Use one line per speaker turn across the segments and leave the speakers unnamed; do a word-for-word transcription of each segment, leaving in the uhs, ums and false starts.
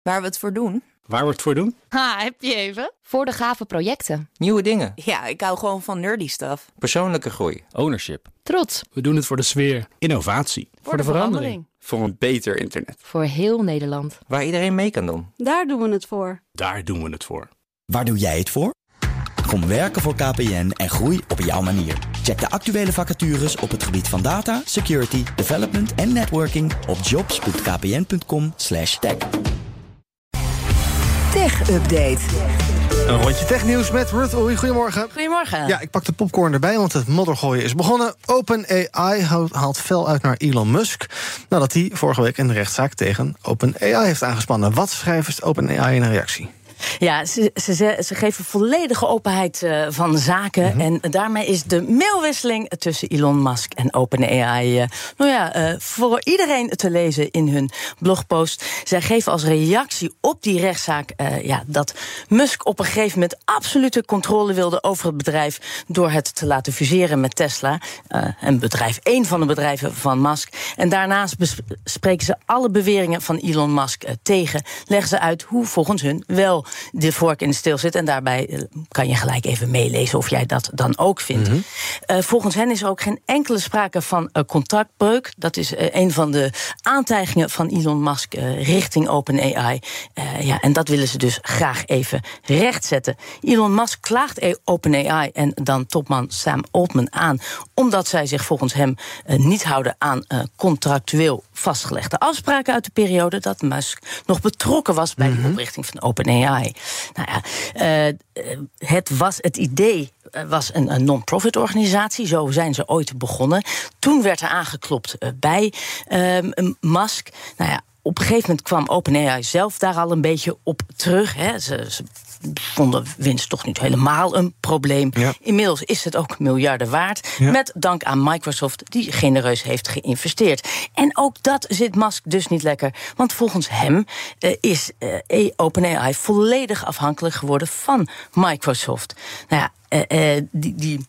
Waar we het voor doen?
Waar we het voor doen?
Ha, heb je even?
Voor de gave projecten.
Nieuwe dingen.
Ja, ik hou gewoon van nerdy stuff.
Persoonlijke groei.
Ownership.
Trots.
We doen het voor de sfeer. Innovatie.
Voor, voor de, de verandering.
verandering. Voor een beter internet.
Voor heel Nederland.
Waar iedereen mee kan doen.
Daar doen we het voor.
Daar doen we het voor.
Waar doe jij het voor? Kom werken voor K P N en groei op jouw manier. Check de actuele vacatures op het gebied van data, security, development en networking op jobs punt k p n punt com slash tech.
Tech Update.
Een rondje technieuws met Ruth Oei. Goedemorgen.
Goedemorgen.
Ja, ik pak de popcorn erbij, want het moddergooien is begonnen. OpenAI haalt fel uit naar Elon Musk, nadat hij vorige week een rechtszaak tegen OpenAI heeft aangespannen. Wat schrijft OpenAI in een reactie?
Ja, ze, ze, ze geven volledige openheid uh, van zaken. Mm-hmm. En daarmee is de mailwisseling tussen Elon Musk en OpenAI Uh, nou ja, uh, voor iedereen te lezen in hun blogpost. Zij geven als reactie op die rechtszaak Uh, ja, dat Musk op een gegeven moment absolute controle wilde over het bedrijf door het te laten fuseren met Tesla. Uh, een bedrijf, één van de bedrijven van Musk. En daarnaast bespreken ze alle beweringen van Elon Musk uh, tegen. Leggen ze uit hoe volgens hun wel de vork in de steel zit. En daarbij kan je gelijk even meelezen of jij dat dan ook vindt. Mm-hmm. Uh, volgens hen is er ook geen enkele sprake van uh, contractbreuk. Dat is uh, een van de aantijgingen van Elon Musk uh, richting OpenAI. Uh, ja, en dat willen ze dus graag even rechtzetten. Elon Musk klaagt OpenAI en dan topman Sam Altman aan, omdat zij zich volgens hem uh, niet houden aan uh, contractueel vastgelegde afspraken uit de periode dat Musk nog betrokken was bij mm-hmm. de oprichting van OpenAI. Nou ja, uh, het, was, het idee was een, een non-profit organisatie. Zo zijn ze ooit begonnen. Toen werd er aangeklopt uh, bij uh, Musk. Nou ja, op een gegeven moment kwam OpenAI zelf daar al een beetje op terug. Hè. Ze, ze vonden winst toch niet helemaal een probleem. Ja. Inmiddels is het ook miljarden waard. Ja. Met dank aan Microsoft, die genereus heeft geïnvesteerd. En ook dat zit Musk dus niet lekker. Want volgens hem uh, is uh, OpenAI volledig afhankelijk geworden van Microsoft. Nou ja, uh, uh, die... die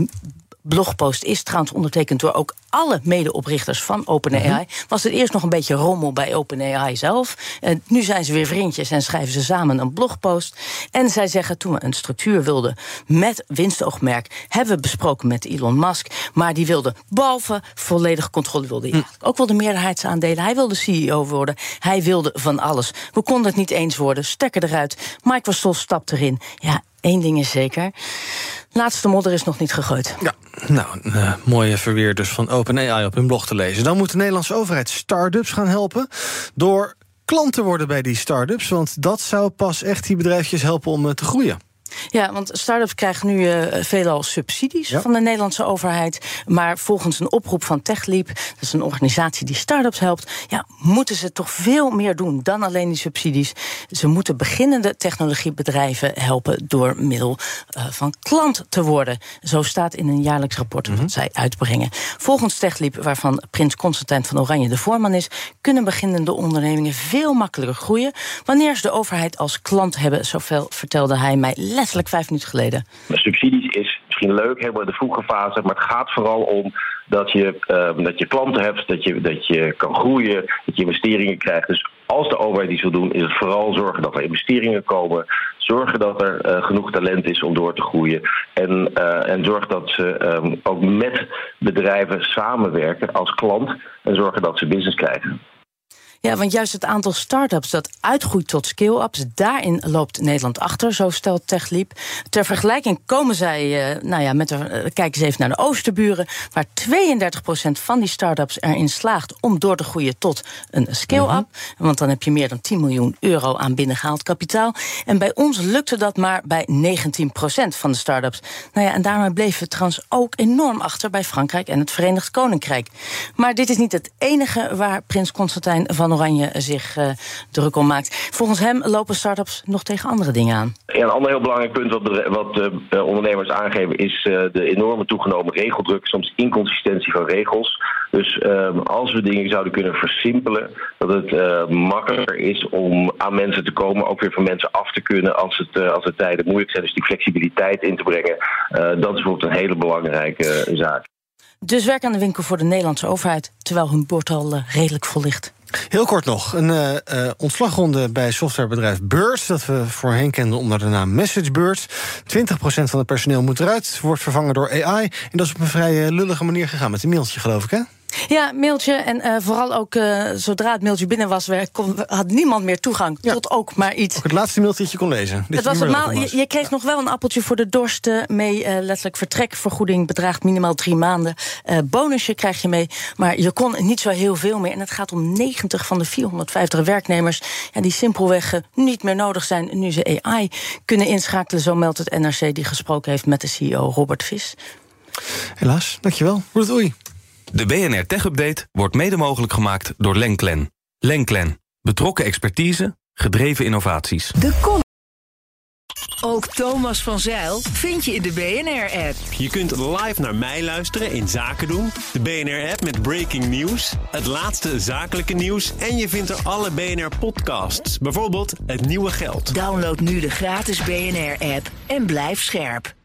blogpost is trouwens ondertekend door ook alle medeoprichters van OpenAI. Mm-hmm. Was het eerst nog een beetje rommel bij OpenAI zelf. Uh, nu zijn ze weer vriendjes en schrijven ze samen een blogpost. En zij zeggen, toen we een structuur wilden met winstoogmerk, hebben we besproken met Elon Musk, maar die wilde behalve volledige controle, wilde hij mm. ook wel de meerderheidsaandelen. Hij wilde C E O worden. Hij wilde van alles. We konden het niet eens worden. Stekker eruit. Microsoft stapt erin. Ja, één ding is zeker. Laatste modder is nog niet gegooid.
Ja, nou, een uh, mooie verweer dus van OpenAI op hun blog te lezen. Dan moet de Nederlandse overheid start-ups gaan helpen door klant te worden bij die start-ups, want dat zou pas echt die bedrijfjes helpen om uh, te groeien.
Ja, want start-ups krijgen nu uh, veelal subsidies ja. van de Nederlandse overheid. Maar volgens een oproep van TechLeap, dat is een organisatie die start-ups helpt, ja, moeten ze toch veel meer doen dan alleen die subsidies. Ze moeten beginnende technologiebedrijven helpen door middel uh, van klant te worden. Zo staat in een jaarlijks rapport mm-hmm. dat zij uitbrengen. Volgens TechLeap, waarvan prins Constantijn van Oranje de voorman is, kunnen beginnende ondernemingen veel makkelijker groeien wanneer ze de overheid als klant hebben. Zoveel vertelde hij mij letterlijk vijf minuten geleden.
Subsidies is misschien leuk, helemaal in de vroege fase, maar het gaat vooral om dat je, uh, dat je klanten hebt, dat je, dat je kan groeien, dat je investeringen krijgt. Dus als de overheid iets wil doen, is het vooral zorgen dat er investeringen komen, zorgen dat er uh, genoeg talent is om door te groeien en, uh, en zorg dat ze um, ook met bedrijven samenwerken als klant en zorgen dat ze business krijgen.
Ja, want juist het aantal start-ups dat uitgroeit tot scale-ups, daarin loopt Nederland achter, zo stelt TechLeap. Ter vergelijking komen zij, uh, nou ja, met de, uh, kijk eens even naar de Oosterburen, waar tweeëndertig procent van die start-ups erin slaagt om door te groeien tot een scale-up. Mm-hmm. Want dan heb je meer dan tien miljoen euro aan binnengehaald kapitaal. En bij ons lukte dat maar bij negentien procent van de start-ups. Nou ja, en daarmee bleven we trouwens ook enorm achter bij Frankrijk en het Verenigd Koninkrijk. Maar dit is niet het enige waar prins Constantijn van Oranje zich uh, druk om maakt. Volgens hem lopen start-ups nog tegen andere dingen aan.
Ja, een ander heel belangrijk punt wat, de, wat uh, ondernemers aangeven is uh, de enorme toegenomen regeldruk, soms inconsistentie van regels. Dus uh, als we dingen zouden kunnen versimpelen, dat het uh, makkelijker is om aan mensen te komen, ook weer van mensen af te kunnen als het, uh, als het tijden moeilijk zijn. Dus die flexibiliteit in te brengen, uh, dat is bijvoorbeeld een hele belangrijke uh, zaak.
Dus werk aan de winkel voor de Nederlandse overheid, terwijl hun bord al uh, redelijk vol ligt.
Heel kort nog, een uh, uh, ontslagronde bij softwarebedrijf Bird, dat we voorheen kenden onder de naam MessageBird. twintig procent van het personeel moet eruit, wordt vervangen door A I. En dat is op een vrij lullige manier gegaan met een mailtje, geloof ik, hè?
Ja, mailtje. En uh, vooral ook uh, zodra het mailtje binnen was, kon, had niemand meer toegang ja. tot ook maar iets.
Ook het laatste mailtje dat je kon lezen.
Het was normaal, je, je kreeg nog wel een appeltje voor de dorst mee. Uh, letterlijk vertrekvergoeding bedraagt minimaal drie maanden. Uh, bonusje krijg je mee. Maar je kon niet zo heel veel meer. En het gaat om negentig van de vierhonderdvijftig werknemers ja, die simpelweg uh, niet meer nodig zijn nu ze A I kunnen inschakelen. Zo meldt het N R C die gesproken heeft met de C E O Robert Vis.
Helaas, dankjewel. Roet oei.
De B N R Tech Update wordt mede mogelijk gemaakt door Lenklen. Lenklen. Betrokken expertise, gedreven innovaties.
De kom. Ook Thomas van Zijl vind je in de B N R-app.
Je kunt live naar mij luisteren in Zaken doen. De B N R-app met breaking news, het laatste zakelijke nieuws... en je vindt er alle B N R-podcasts. Bijvoorbeeld Het Nieuwe Geld.
Download nu de gratis B N R-app en blijf scherp.